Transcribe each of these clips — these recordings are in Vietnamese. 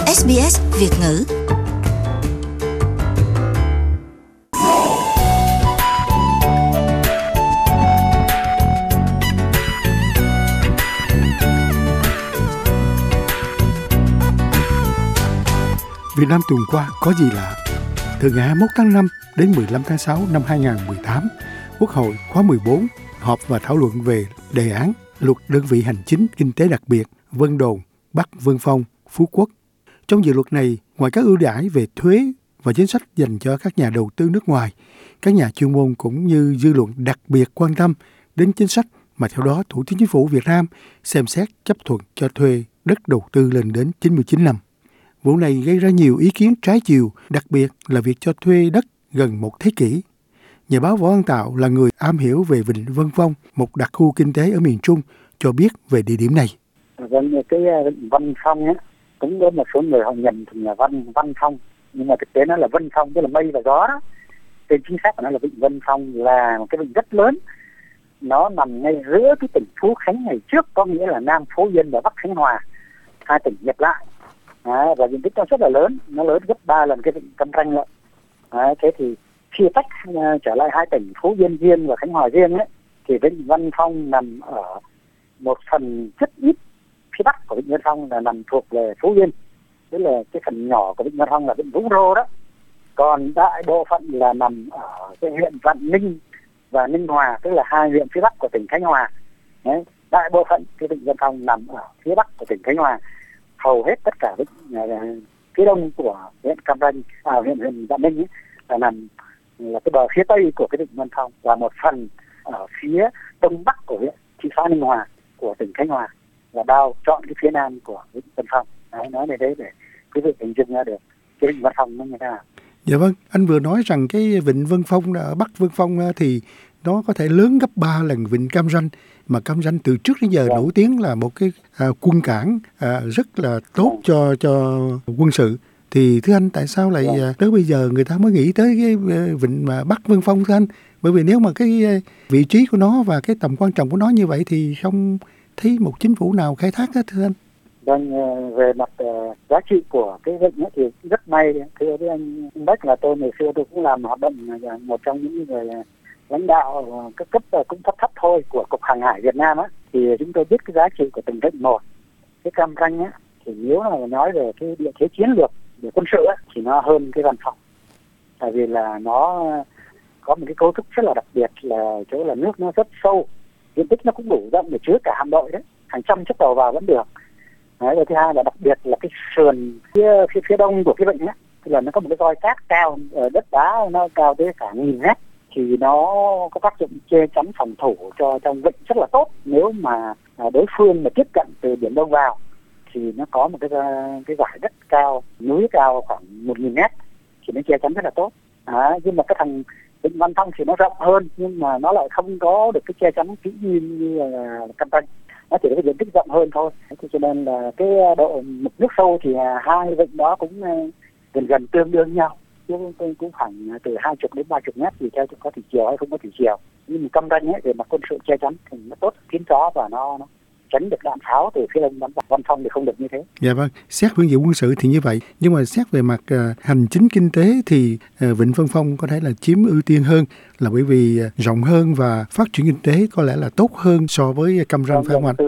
SBS Việt ngữ. Việt Nam tuần qua có gì lạ? Từ ngày 21 tháng 5 đến 15 tháng 6 năm 2018, Quốc hội khóa 14 họp và thảo luận về đề án luật đơn vị hành chính kinh tế đặc biệt Vân Đồn, Bắc Vân Phong, Phú Quốc. Trong dự luật này, ngoài các ưu đãi về thuế và chính sách dành cho các nhà đầu tư nước ngoài, các nhà chuyên môn cũng như dư luận đặc biệt quan tâm đến chính sách mà theo đó Thủ tướng Chính phủ Việt Nam xem xét chấp thuận cho thuê đất đầu tư lên đến 99 năm. Vụ này gây ra nhiều ý kiến trái chiều, đặc biệt là việc cho thuê đất gần một thế kỷ. Nhà báo Võ Văn Tạo là người am hiểu về Vịnh Vân Phong, một đặc khu kinh tế ở miền Trung, cho biết về địa điểm này. Vâng, cái Vịnh Vân Phong á, cũng có một số người họ nhầm thành là Văn Phong, nhưng mà thực tế nó là Vân Phong, tức là mây và gió đó. Tên chính xác của nó là Vịnh Vân Phong, là một cái vịnh rất lớn. Nó nằm ngay giữa cái tỉnh Phú Khánh ngày trước, có nghĩa là Nam Phú Yên và Bắc Khánh Hòa, hai tỉnh nhập lại. Và diện tích nó rất là lớn, nó lớn gấp 3 lần cái vịnh Cam Ranh lận. Thế thì khi tách trở lại hai tỉnh Phú Yên riêng và Khánh Hòa riêng ấy, thì vịnh Vân Phong nằm ở một phần rất ít phía bắc của vịnh Vân Phong, là nằm thuộc về Phú Yên, tức là cái phần nhỏ của vịnh Vân Phong là vịnh Vũng Rô đó. Còn đại bộ phận là nằm ở cái huyện Vạn Ninh và Ninh Hòa, tức là hai huyện phía bắc của tỉnh Khánh Hòa. Đấy, đại bộ phận cái vịnh Vân Phong nằm ở phía bắc của tỉnh Khánh Hòa. Hầu hết tất cả vịnh phía đông của huyện Cam Ranh, huyện Vạn Ninh ấy, là nằm là cái bờ phía tây của cái vịnh Vân Phong, và một phần ở phía đông bắc của huyện thị xã Ninh Hòa của tỉnh Khánh Hòa, là bao chọn cái phía nam của vịnh Vân Phong. Đấy, nói về đấy để quý vị hình dung ra được cái vịnh Vân Phong nó như thế nào. Dạ vâng, anh vừa nói rằng cái vịnh Vân Phong ở Bắc Vân Phong thì nó có thể lớn gấp 3 lần vịnh Cam Ranh, mà Cam Ranh từ trước đến giờ nổi tiếng là một cái quân cảng rất là tốt cho quân sự. Thì thưa anh, tại sao lại tới bây giờ người ta mới nghĩ tới cái vịnh mà Bắc Vân Phong thưa anh? Bởi vì nếu mà cái vị trí của nó và cái tầm quan trọng của nó như vậy thì không thấy một chính phủ nào khai thác hết thưa anh. Vâng, về mặt giá trị của cái vịnh ấy thì rất may, thưa với anh Bách, là tôi ngày xưa tôi cũng làm hoạt động, một trong những người lãnh đạo các cấp cũng thấp thôi của Cục Hàng hải Việt Nam á, thì chúng tôi biết cái giá trị của từng vịnh một. Cái Cam Ranh á, thì nếu mà nói về cái địa thế chiến lược về quân sự á, thì nó hơn cái Vân Phong, tại vì là nó có một cái cấu trúc rất là đặc biệt, là chỗ là nước nó rất sâu, diện tích nó cũng đủ rộng để chứa cả hạm đội đấy, hàng trăm chiếc tàu vào vẫn được. Đấy, và thứ hai là đặc biệt là cái sườn phía đông của cái vịnh á, thì là nó có một cái roi cát cao, đất đá nó cao tới cả 1000 mét, thì nó có tác dụng che chắn phòng thủ cho trong vịnh rất là tốt. Nếu mà đối phương mà tiếp cận từ biển Đông vào thì nó có một cái dải đất cao, núi cao khoảng 1000 mét, thì nó che chắn rất là tốt. Nhưng mà cái thằng vịnh Vân Phong thì nó rộng hơn, nhưng mà nó lại không có được cái che chắn kỹ như là Cam Ranh, nó chỉ có cái diện tích rộng hơn thôi. Thế cho nên là cái độ mực nước sâu thì hai vịnh đó cũng gần tương đương nhau, chứ cũng khoảng từ 20 đến 30 mét, thì theo có thủy chiều hay không có thủy chiều. Nhưng mà Cam Ranh ấy, về mặt quân sự che chắn thì nó tốt kín chó, và nó tránh được đạn pháo từ phía đông bắn vào. Vân Phong thì không được như thế. Dạ vâng, xét phương diện quân sự thì như vậy, nhưng mà xét về mặt hành chính kinh tế thì vịnh Vân Phong có thể là chiếm ưu tiên hơn, là bởi vì rộng hơn và phát triển kinh tế có lẽ là tốt hơn so với Cam Ranh, phải không anh?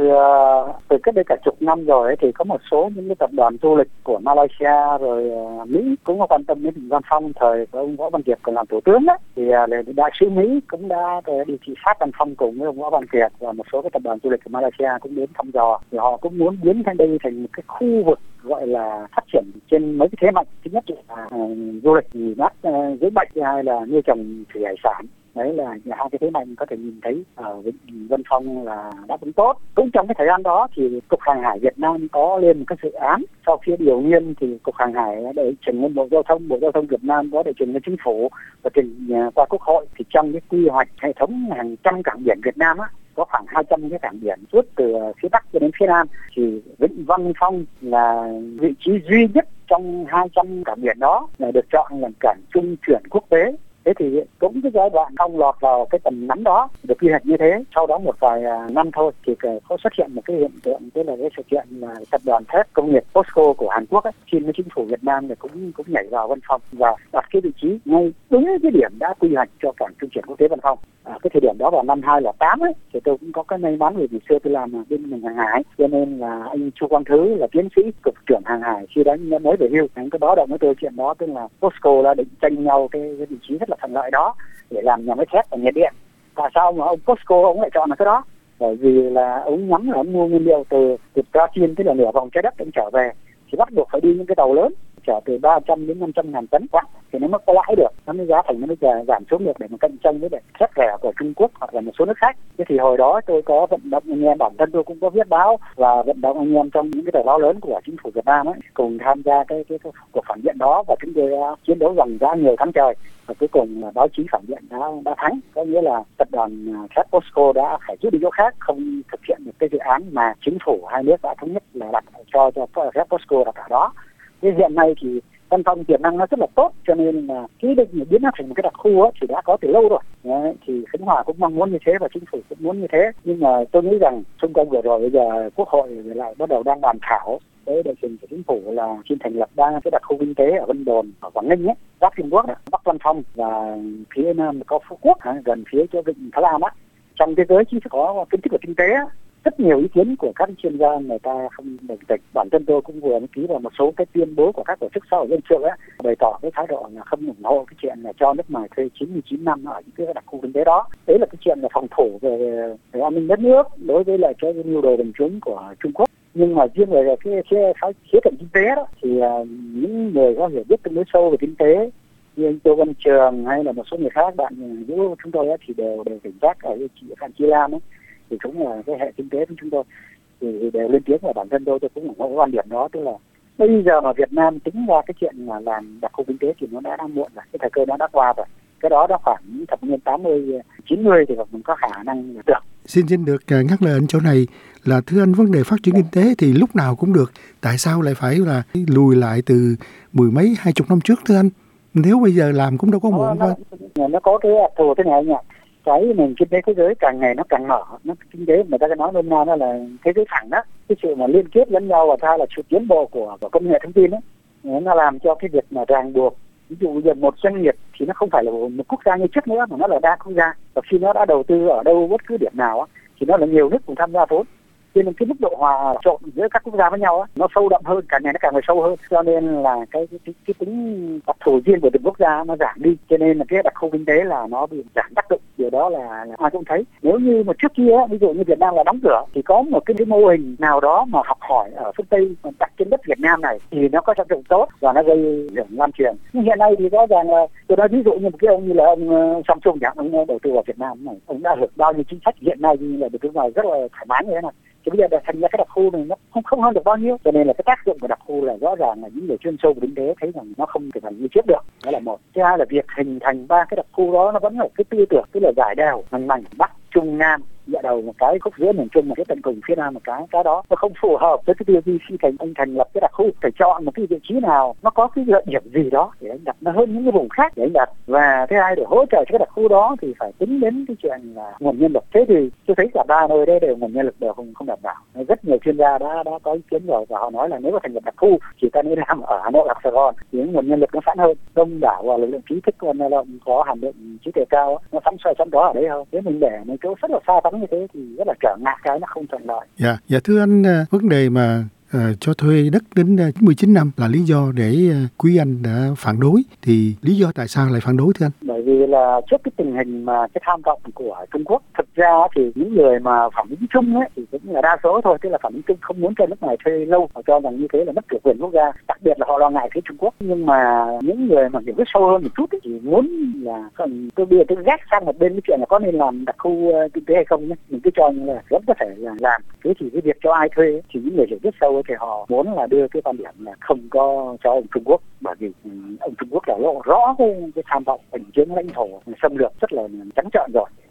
Từ cách đây cả chục năm rồi ấy, thì có một số những cái tập đoàn du lịch của Malaysia rồi Mỹ cũng có quan tâm đến vịnh Vân Phong. Thời của ông Võ Văn Kiệt còn làm thủ tướng đấy, thì đại sứ Mỹ cũng đã đi thị sát Vân Phong cùng với ông Võ Văn Kiệt, và một số cái tập đoàn du lịch của Malaysia cũng đến thăm dò. Thì họ cũng muốn biến đây thành một cái khu vực gọi là phát triển trên mấy cái thế mạnh. Thứ nhất là du lịch nghỉ mát dưới bệnh, thứ hai là nuôi trồng thủy hải sản. Đấy là hai cái thế mạnh có thể nhìn thấy ở vịnh Vân Phong là đáp ứng tốt. Cũng trong cái thời gian đó thì Cục Hàng hải Việt Nam có lên một cái dự án. Sau khi điều nghiên thì Cục Hàng hải đã để trình lên Bộ Giao thông Việt Nam có để trình lên Chính phủ và trình qua Quốc hội. Thì trong cái quy hoạch hệ thống hàng trăm cảng biển Việt Nam á, có khoảng 200 cái cảng biển suốt từ phía bắc cho đến phía nam, thì vịnh Vân Phong là vị trí duy nhất trong 200 cảng biển đó là được chọn làm cảng trung chuyển quốc tế. Thế thì cũng cái giai đoạn ông lọt vào cái tầm nắm đó được quy hoạch như thế, sau đó một vài năm thôi thì có xuất hiện một cái hiện tượng, tức là cái sự kiện là tập đoàn thép công nghiệp POSCO của Hàn Quốc ấy, xin với chính phủ Việt Nam thì cũng nhảy vào văn phòng và đặt cái vị trí ngay đúng cái điểm đã quy hoạch cho cảng trung chuyển quốc tế Văn Phong. Cái thời điểm đó vào năm 2008 ấy thì tôi cũng có cái may mắn vì ngày xưa tôi làm bên ngành hàng hải, cho nên là anh Chu Quang Thứ là tiến sĩ cục trưởng hàng hải khi đó mới về hưu, anh có báo động với tôi chuyện đó, tức là POSCO đã định tranh nhau cái vị trí rất là thuận lợi đó để làm nhà máy thép và nhiệt điện. Tại sao mà ông POSCO ông lại chọn cái đó? Bởi vì là ông nhắm là ông mua nguyên liệu từ Brazil, tức là nửa vòng trái đất ông trở về thì bắt buộc phải đi những cái tàu lớn chở từ 300 đến 500 ngàn tấn quá thì nó mới có lãi được, nó mới giá thành nó mới giảm xuống được để mà cạnh tranh với thép rẻ của Trung Quốc hoặc là một số nước khác. Thế thì hồi đó tôi có vận động anh em, bản thân tôi cũng có viết báo và vận động anh em trong những cái tờ báo lớn của chính phủ Việt Nam ấy cùng tham gia cái cuộc phản biện đó, và chúng tôi chiến đấu dòng dã nhiều tháng trời và cuối cùng là báo chí phản biện đã thắng, có nghĩa là tập đoàn thép POSCO đã phải rút đi chỗ khác, không thực hiện được cái dự án mà chính phủ hai nước đã thống nhất là đặt cho thép POSCO đặt ở đó. Thế hiện nay thì Văn Phong tiềm năng nó rất là tốt, cho nên là cái định biến nó thành một cái đặc khu ấy, thì đã có từ lâu rồi. Đấy, thì Khánh Hòa cũng mong muốn như thế và chính phủ cũng muốn như thế, nhưng mà tôi nghĩ rằng xung quanh vừa rồi bây giờ Quốc hội lại bắt đầu đang bàn thảo với đại trình của chính phủ là xin thành lập 3 cái đặc khu kinh tế ở Vân Đồn, ở Quảng Ninh ấy, giáp Trung Quốc, Bắc Văn Phong và phía nam có Phú Quốc, gần phía cho vịnh Thái Lan á. Trong thế giới chỉ có kiến thức về kinh tế á, rất nhiều ý kiến của các chuyên gia người ta không đồng tình. Bản thân tôi cũng vừa ký vào một số cái tuyên bố của các tổ chức xã hội dân sự ấy, bày tỏ cái thái độ là không ủng hộ cái chuyện là cho nước ngoài thuê 99 năm ở những cái đặc khu kinh tế đó. Đấy là cái chuyện là phòng thủ về an ninh đất nước đối với lại cái mưu đồ bành trướng của Trung Quốc. Nhưng mà riêng về cái khía cạnh kinh tế đó thì những người có hiểu biết tương đối sâu về kinh tế như anh Tô Văn Trường hay là một số người khác, bạn giữa chúng tôi ấy, thì đều cảnh giác ở chị Phạm Chi Lam ấy, thì cũng là cái hệ kinh tế của chúng tôi thì đều lên tiếng, và bản thân tôi cũng ủng hộ quan điểm đó, tức là bây giờ mà Việt Nam tính ra cái chuyện là làm đặc khu kinh tế thì nó đã muộn rồi, cái thời cơ nó đã qua rồi. Cái đó khoảng thập niên 80, 90 thì mình có khả năng được. Xin được ngắt lời anh chỗ này là thưa anh, vấn đề phát triển kinh tế thì lúc nào cũng được, tại sao lại phải là lùi lại từ mười mấy 20 năm trước thưa anh? Nếu bây giờ làm cũng đâu có muộn thôi. Nó có cái thù thế này anh ạ. Cái nền kinh tế thế giới càng ngày nó càng mở, nó kinh tế người ta có nói nôm na nó là thế giới phẳng đó. Cái sự mà liên kết lẫn nhau và tha là sự tiến bộ của công nghệ thông tin ấy, nó làm cho cái việc mà ràng buộc. Ví dụ bây giờ một doanh nghiệp thì nó không phải là một quốc gia như trước nữa mà nó là đa quốc gia, và khi nó đã đầu tư ở đâu bất cứ điểm nào thì nó là nhiều nước cùng tham gia vốn, cho nên cái mức độ hòa trộn giữa các quốc gia với nhau nó sâu đậm hơn, càng ngày nó càng phải sâu hơn, cho nên là cái tính đặc thù riêng của từng quốc gia nó giảm đi, cho nên là cái đặc khu kinh tế là nó bị giảm tác động. Điều đó là ai cũng thấy. Nếu như mà trước kia ví dụ như Việt Nam là đóng cửa thì có một cái mô hình nào đó mà học hỏi ở phương Tây mà đặt trên đất Việt Nam này thì nó có tác dụng tốt và nó gây hưởng lan truyền. Nhưng hiện nay thì rõ ràng là tôi nói ví dụ như một cái ông như là ông Samsung chẳng, ông đầu tư vào Việt Nam này, ông đã hưởng bao nhiêu chính sách hiện nay như là được cái ngoài rất là thoải mái như thế này. Thì bây giờ thành ra cái đặc khu này nó không hơn được bao nhiêu, cho nên là cái tác dụng của đặc khu là rõ ràng là những người chuyên sâu về kinh tế thấy rằng nó không thể thành như trước được. Đó là một. Thứ hai là việc hình thành 3 cái đặc khu đó nó vẫn là cái tư tưởng, tức là giải đều mảnh Bắc Trung Nam, dựa đầu một cái khúc giữa miền Trung, một cái tận cùng phía Nam một cái đó nó không phù hợp với cái tiêu duy khi thành lập cái đặc khu. Phải chọn một cái vị trí nào nó có cái lợi điểm gì đó để anh đặt nó hơn những cái vùng khác để anh đặt. Và thứ hai để hỗ trợ cho cái đặc khu đó thì phải tính đến cái chuyện là nguồn nhân lực. Thế thì tôi thấy cả 3 nơi đây đều nguồn nhân lực đều không đảm bảo. Rất nhiều chuyên gia đã có ý kiến rồi và họ nói là nếu mà thành lập đặc khu chỉ ta nên làm ở Hà Nội hoặc Sài Gòn thì nguồn nhân lực nó sẵn hơn, đông đảo và lực lượng trí thức lao động có hàm lượng trí tuệ cao nó sẵn đó ở đấy hơn. Nếu mình để mấy chỗ rất là xa vắng như thế thì rất là trở ngại, cái nó không thuận lợi. Dạ thưa anh, vấn đề mà cho thuê đất đến 99 năm là lý do để quý anh đã phản đối, thì lý do tại sao lại phản đối thưa anh? Bởi vì là trước cái tình hình mà cái tham vọng của Trung Quốc, thực ra thì những người mà phản ứng chung ấy thì cũng là đa số thôi, tức là phản ứng chung không muốn cho nước ngoài thuê lâu, họ cho rằng như thế là mất chủ quyền quốc gia, đặc biệt là họ lo ngại phía Trung Quốc. Nhưng mà những người mà hiểu biết sâu hơn một chút ấy, thì muốn là tôi bây giờ tôi gác sang một bên cái chuyện là có nên làm đặc khu kinh tế hay không nhé, mình cứ cho là vẫn có thể là làm. Thế thì cái việc cho ai thuê ấy, thì những người hiểu biết sâu ấy, thì họ muốn là đưa cái quan điểm là không có cho ông Trung Quốc, bởi vì ông Trung Quốc là lộ rõ cái tham vọng bành trướng lãnh thổ xâm lược rất là trắng trợn rồi.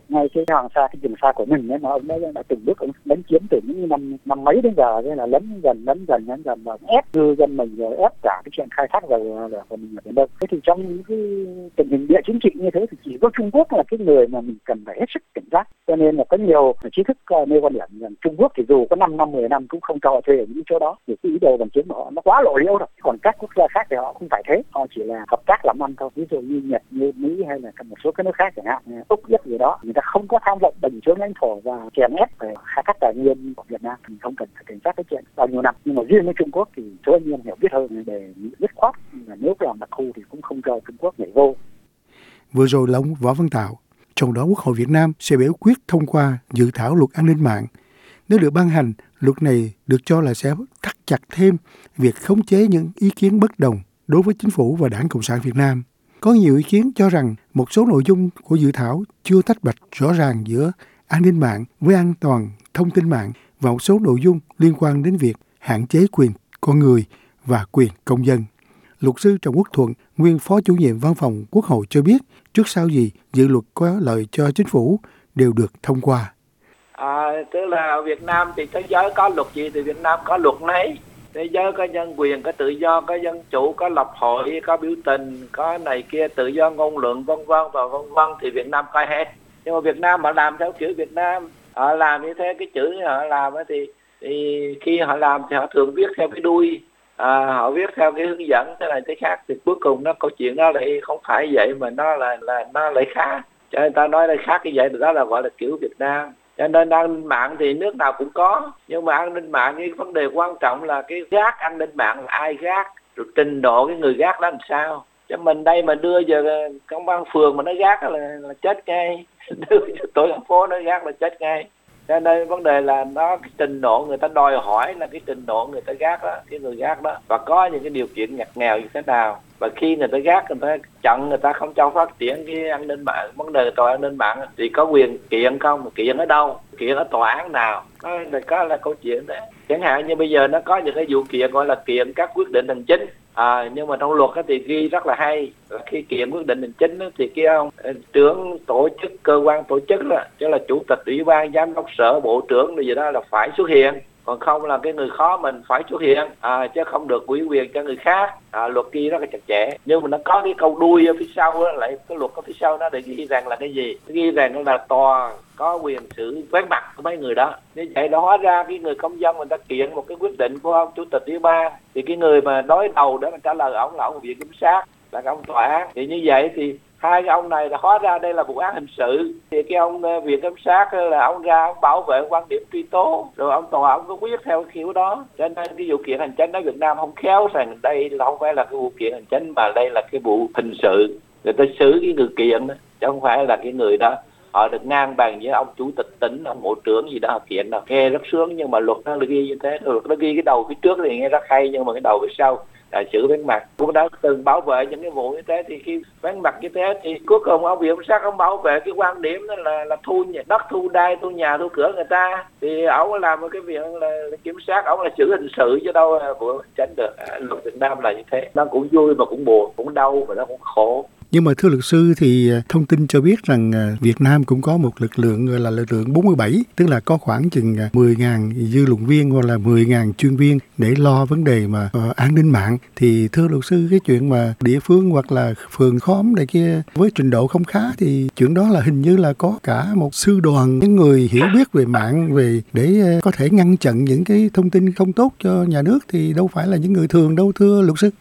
ngay cái Hoàng Sa, cái trường sa của mình ấy, mà ông ấy đã từng bước ông đánh chiếm từ những năm mấy đến giờ, thế là lấn dần và ép ngư dân mình, rồi ép cả cái chuyện khai thác dầu của mình ở biển Đông. Thế thì trong những cái tình hình địa chính trị như thế thì chỉ có Trung Quốc là cái người mà mình cần phải hết sức cảnh giác. Cho nên là có nhiều trí thức nêu quan điểm rằng Trung Quốc thì dù có 5 năm 10 năm cũng không cho họ thuê ở những chỗ đó, vì cái ý đồ bằng chứng của họ nó quá lộ liễu rồi. Còn các quốc gia khác thì họ không phải thế, họ chỉ là hợp tác làm ăn thôi. Ví dụ như Nhật, như Mỹ hay là một số các nước khác chẳng hạn, Úc nhất gì đó, người ta không có tham vọng bình chướng lãnh thổ và chèn ép về khai thác tài nguyên của Việt Nam. Mình không cần phải cảnh giác cái chuyện bao nhiêu năm. Nhưng mà riêng với Trung Quốc thì số anh em hiểu biết hơn, để dứt khoát là nếu làm đặc khu thì cũng không cho Trung Quốc nhảy vô. Vừa rồi là ông Võ Văn Tạo. Trong đó Quốc hội Việt Nam sẽ biểu quyết thông qua dự thảo luật an ninh mạng. Nếu được ban hành, luật này được cho là sẽ thắt chặt thêm việc khống chế những ý kiến bất đồng đối với chính phủ và Đảng Cộng sản Việt Nam. Có nhiều ý kiến cho rằng một số nội dung của dự thảo chưa tách bạch rõ ràng giữa an ninh mạng với an toàn thông tin mạng và một số nội dung liên quan đến việc hạn chế quyền con người và quyền công dân. Luật sư Trần Quốc Thuận, nguyên Phó Chủ nhiệm Văn phòng Quốc hội cho biết, trước sau gì dự luật có lợi cho chính phủ đều được thông qua. Tức là ở Việt Nam thì thế giới có luật gì thì Việt Nam có luật nấy. Thế giới có nhân quyền, có tự do, có dân chủ, có lập hội, có biểu tình, có này kia, tự do ngôn luận vân vân thì Việt Nam coi hết. Nhưng mà Việt Nam họ làm theo kiểu Việt Nam, họ làm như thế, cái chữ họ làm thì khi họ làm thì họ thường viết theo cái đuôi, họ viết theo cái hướng dẫn thế này thế khác, thì cuối cùng câu chuyện đó lại không phải vậy mà nó lại khác. Cho nên ta nói là khác cái vậy, đó là gọi là kiểu Việt Nam. Cho nên an ninh mạng thì nước nào cũng có, nhưng mà an ninh mạng cái vấn đề quan trọng là cái gác an ninh mạng là ai gác, rồi trình độ cái người gác đó làm sao. Cho mình đây mà đưa giờ công an phường mà nó gác là chết ngay, đưa tổ dân phố nó gác là chết ngay. Cho nên vấn đề là nó cái trình độ người ta đòi hỏi là cái trình độ người ta gác đó, cái người gác đó, và có những cái điều kiện ngặt nghèo như thế nào. Và khi người ta gác, người ta chặn, người ta không cho phát triển cái an ninh mạng, vấn đề tòa an ninh mạng thì có quyền kiện không, kiện ở đâu, kiện ở tòa án nào, đó là câu chuyện đấy. Chẳng hạn như bây giờ nó có những cái vụ kiện gọi là kiện các quyết định hành chính, nhưng mà trong luật thì ghi rất là hay, là khi kiện quyết định hành chính thì cái ông trưởng tổ chức, cơ quan tổ chức đó, chứ là chủ tịch ủy ban, giám đốc sở, bộ trưởng gì đó là phải xuất hiện. Còn không là cái người khó mình phải xuất hiện, chứ không được ủy quyền cho người khác. Luật ghi rất là chặt chẽ, nhưng mà nó có cái câu đuôi ở phía sau đó, lại cái luật ở phía sau nó để ghi rằng là cái gì? Ghi rằng là tòa có quyền xử vén mặt của mấy người đó. Như vậy đó, hóa ra cái người công dân người ta kiện một cái quyết định của ông chủ tịch ủy ban, thì cái người mà đối đầu để mà trả lời ông là ông viện kiểm sát, là ông tòa án. Thì như vậy thì hai cái ông này là hóa ra đây là vụ án hình sự, thì cái ông viện kiểm sát là ông ra ông bảo vệ quan điểm truy tố, rồi ông tòa ông có quyết theo cái kiểu đó. Cho nên cái vụ kiện hành chính ở Việt Nam không khéo rằng đây là không phải là cái vụ kiện hành chính, mà đây là cái vụ hình sự. Người ta xử cái người kiện đó, chứ không phải là cái người đó họ được ngang bằng với ông chủ tịch tỉnh, ông bộ trưởng gì đó họ kiện đâu. Nghe rất sướng, nhưng mà luật nó ghi như thế. Luật nó ghi cái đầu phía trước thì nghe rất hay, nhưng mà cái đầu phía sau là xử vén mặt. Cũng đã từng bảo vệ những cái vụ như thế, thì khi vén mặt như thế thì cuối cùng ông viện kiểm sát ông bảo vệ cái quan điểm đó là thu đất, thu đai, thu nhà, thu cửa người ta, thì ông làm một cái việc là kiểm sát, ông là xử hình sự chứ đâu là vụ tránh được. Luật Việt Nam là như thế, nó cũng vui mà cũng buồn, cũng đau mà nó cũng khổ. Nhưng mà thưa luật sư thì thông tin cho biết rằng Việt Nam cũng có một lực lượng gọi là lực lượng 47, tức là có khoảng chừng 10.000 dư luận viên hoặc là 10.000 chuyên viên để lo vấn đề mà an ninh mạng. Thì thưa luật sư, cái chuyện mà địa phương hoặc là phường khóm này kia với trình độ không khá thì chuyện đó là hình như là có cả một sư đoàn những người hiểu biết về mạng về để có thể ngăn chặn những cái thông tin không tốt cho nhà nước, thì đâu phải là những người thường đâu thưa luật sư.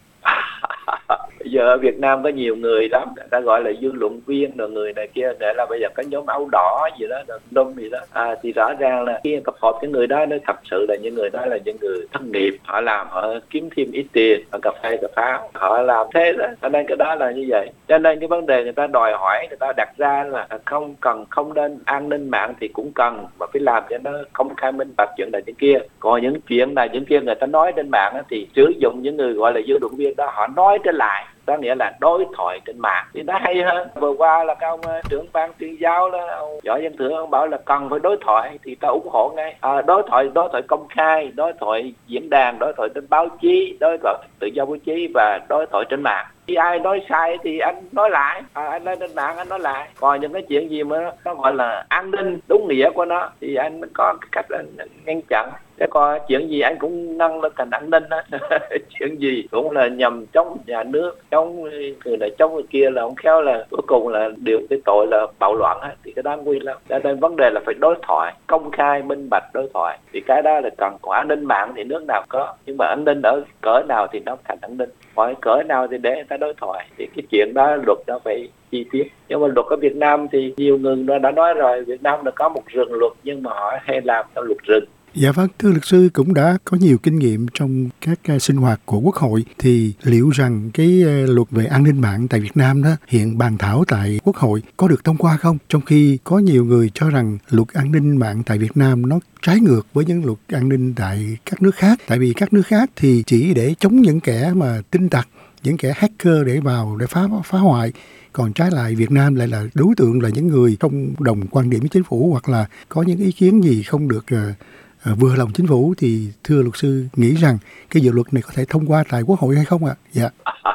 Bây giờ ở Việt Nam có nhiều người lắm, ta gọi là dư luận viên rồi người này kia, để là bây giờ có nhóm áo đỏ gì đó, đông gì đó. Thì rõ ràng là khi tập hợp cái người đó, nó thật sự là những người đó là những người thất nghiệp, họ làm họ kiếm thêm ít tiền, họ cà phê cà pháo, họ làm thế đó. Cho nên cái đó là như vậy. Cho nên cái vấn đề người ta đòi hỏi, người ta đặt ra là không nên an ninh mạng thì cũng cần, mà phải làm cho nó công khai minh bạch chuyện này chuyện kia. Còn những chuyện này chuyện kia người ta nói trên mạng thì sử dụng những người gọi là dư luận viên đó, họ nói trở lại, đó nghĩa là đối thoại trên mạng thì nó hay hơn. Vừa qua là cái ông trưởng ban tuyên giáo đó, ông Võ Văn Thưởng, ông bảo là cần phải đối thoại, thì ta ủng hộ ngay. Đối thoại công khai, đối thoại diễn đàn, đối thoại trên báo chí, đối thoại tự do báo chí và đối thoại trên mạng. Khi ai nói sai thì anh nói lại, anh lên trên mạng anh nói lại. Còn những cái chuyện gì mà nó gọi là an ninh đúng nghĩa của nó thì anh có cách là ngăn chặn. Thế còn chuyện gì anh cũng nâng lên thành an ninh á. Chuyện gì cũng là nhằm chống nhà nước, chống người này chống người kia, là ông khéo là cuối cùng là điều cái tội là bạo loạn á, thì cái đáng nguy lắm. Cho nên vấn đề là phải đối thoại, công khai minh bạch đối thoại, thì cái đó là cần. Còn an ninh mạng thì nước nào có, nhưng mà an ninh ở cỡ nào thì nó thành an ninh, hỏi cỡ nào thì để người ta đối thoại. Thì cái chuyện đó luật nó phải chi tiết. Nhưng mà luật ở Việt Nam thì nhiều người đã nói rồi, Việt Nam là có một rừng luật, nhưng mà họ hay làm theo luật rừng. Dạ vâng, thưa luật sư cũng đã có nhiều kinh nghiệm trong các sinh hoạt của Quốc hội, thì liệu rằng cái luật về an ninh mạng tại Việt Nam đó hiện bàn thảo tại Quốc hội có được thông qua không? Trong khi có nhiều người cho rằng luật an ninh mạng tại Việt Nam nó trái ngược với những luật an ninh tại các nước khác. Tại vì các nước khác thì chỉ để chống những kẻ mà tin tặc, những kẻ hacker để vào để phá hoại. Còn trái lại Việt Nam lại là đối tượng là những người không đồng quan điểm với chính phủ, hoặc là có những ý kiến gì không được vừa lòng chính phủ. Thì thưa luật sư nghĩ rằng cái dự luật này có thể thông qua tại Quốc hội hay không ạ? Dạ.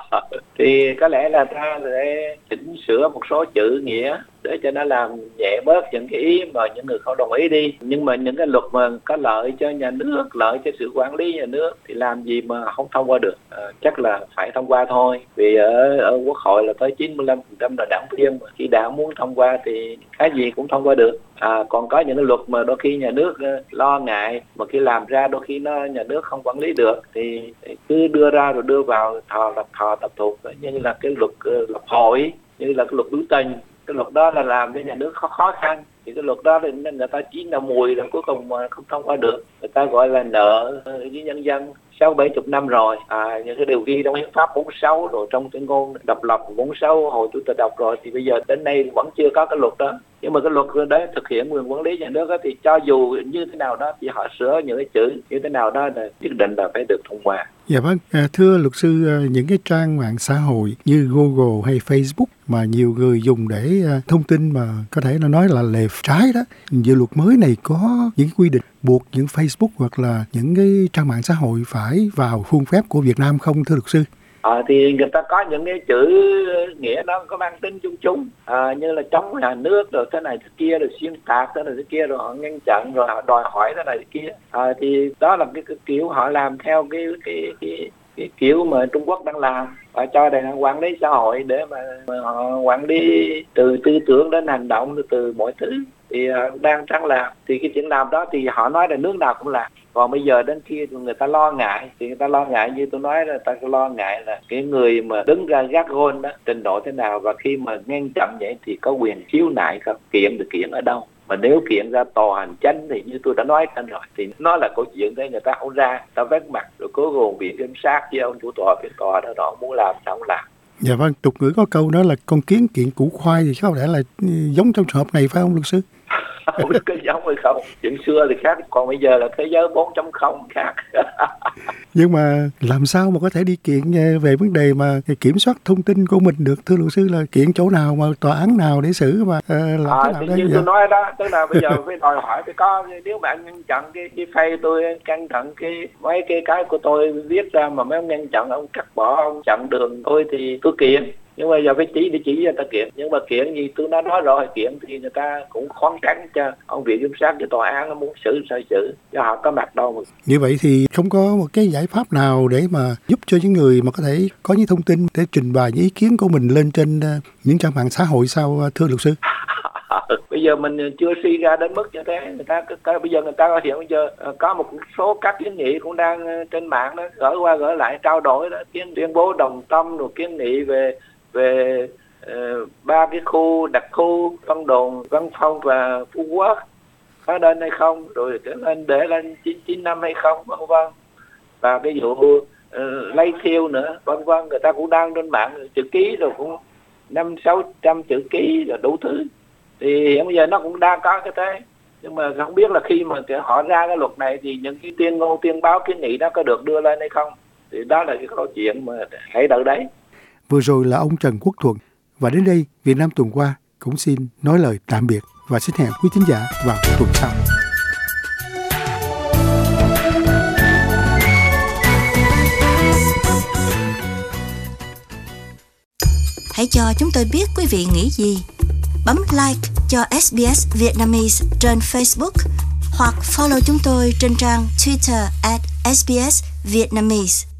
Thì có lẽ là ta sẽ chỉnh sửa một số chữ nghĩa để cho nó làm nhẹ bớt những cái ý mà những người không đồng ý đi. Nhưng mà những cái luật mà có lợi cho nhà nước, lợi cho sự quản lý nhà nước thì làm gì mà không thông qua được. Chắc là phải thông qua thôi. Vì ở Quốc hội là tới 95% là đảng viên, mà khi đảng muốn thông qua thì cái gì cũng thông qua được. Còn có những cái luật mà đôi khi nhà nước lo ngại, mà khi làm ra đôi khi nhà nước không quản lý được, thì cứ đưa ra rồi đưa vào tập thuộc. Như là cái luật lập hội, như là cái luật biểu tình, cái luật đó là làm cho nhà nước khó khăn. Thì cái luật đó thì người ta chỉ là mùi rồi cuối cùng mà không thông qua được. Người ta gọi là nợ với nhân dân 60-70 năm rồi. Những cái điều ghi trong hiến pháp 46 rồi trong tuyên ngôn độc lập 46 hồi tôi tự đọc rồi, thì bây giờ đến nay vẫn chưa có cái luật đó. Nhưng mà cái luật đấy thực hiện quyền quản lý nhà nước đó, thì cho dù như thế nào đó thì họ sửa những cái chữ như thế nào đó là nhất định là phải được thông qua. Dạ vâng, thưa luật sư, những cái trang mạng xã hội như Google hay Facebook mà nhiều người dùng để thông tin mà có thể nó nói là lề trái đó, dự luật mới này có những quy định buộc những Facebook hoặc là những cái trang mạng xã hội phải vào khuôn phép của Việt Nam không thưa luật sư? Thì người ta có những cái chữ nghĩa nó có mang tính chung chung, như là chống nhà nước rồi thế này thế kia, rồi xuyên tạc thế này thế kia, rồi họ ngăn chặn, rồi họ đòi hỏi thế này thế kia. Thì đó là cái kiểu họ làm theo cái kiểu mà Trung Quốc đang làm, và cho đài quản lý xã hội để mà họ quản lý từ tư tưởng đến hành động, từ mọi thứ thì đang làm. Thì cái chuyện làm đó thì họ nói là nước nào cũng làm. Còn bây giờ đến khi người ta lo ngại, thì người ta lo ngại như tôi nói là ta lo ngại là cái người mà đứng ra gác gôn đó trình độ thế nào, và khi mà ngăn chặn vậy thì có quyền khiếu nại không, kiện được kiện ở đâu. Mà nếu kiện ra tòa hành chánh thì như tôi đã nói trên rồi, thì nó là câu chuyện đấy, người ta không ra, ta vét mặt rồi cuối cùng viện kiểm sát với ông chủ tòa phiên tòa đó họ muốn làm sao không làm. Dạ vâng, tục ngữ có câu đó là con kiến kiện củ khoai, thì có lẽ là giống trong trường hợp này phải không luật sư? Không biết cái giống hay không, chuyện xưa thì khác, còn bây giờ là thế giới 4.0 khác. Nhưng mà làm sao mà có thể đi kiện về vấn đề mà kiểm soát thông tin của mình được thưa luật sư? Là kiện chỗ nào, mà tòa án nào để xử mà làm thế nào đấy? Như tôi nói đó, tức là bây giờ phải đòi hỏi phải có, nếu mà anh ngăn chặn cái phay tôi, ngăn chặn mấy cái của tôi viết ra mà mấy ông ngăn chặn, ông cắt bỏ, ông chặn đường tôi thì tôi kiện. Nhưng mà giờ phải chỉ người ta kiện. Nhưng mà kiện gì tôi đã nói rồi, kiện thì người ta cũng khoáng trắng cho ông viện kiểm sát, cho tòa án muốn xử sao xử, cho họ có mặt đâu mà. Như vậy thì không có một cái giải pháp nào để mà giúp cho những người mà có thể có những thông tin để trình bày những ý kiến của mình lên trên những trang mạng xã hội sao thưa luật sư? Bây giờ mình chưa suy ra đến mức như thế. Bây giờ người ta hiện bây giờ có một số các kiến nghị cũng đang trên mạng đó, gửi qua gửi lại trao đổi đó, tuyên bố đồng tâm, rồi kiến nghị về 3 cái khu đặc khu Vân Đồn, Văn Phong và Phú Quốc có nên hay không, rồi để lên 995 hay không, vân vân. Và cái vụ lấy thiêu nữa, vân vân, người ta cũng đang trên mạng chữ ký rồi cũng 500-600 chữ ký rồi đủ thứ. Thì hiện bây giờ nó cũng đang có cái thế. Nhưng mà không biết là khi mà họ ra cái luật này thì những cái tuyên báo kiến nghị đó có được đưa lên hay không. Thì đó là cái câu chuyện mà hãy đợi đấy. Vừa rồi là ông Trần Quốc Thuận. Và đến đây, Việt Nam tuần qua cũng xin nói lời tạm biệt và xin hẹn quý thính giả vào tuần sau. Hãy cho chúng tôi biết quý vị nghĩ gì. Bấm like cho SBS Vietnamese trên Facebook hoặc follow chúng tôi trên trang Twitter @SBS Vietnamese.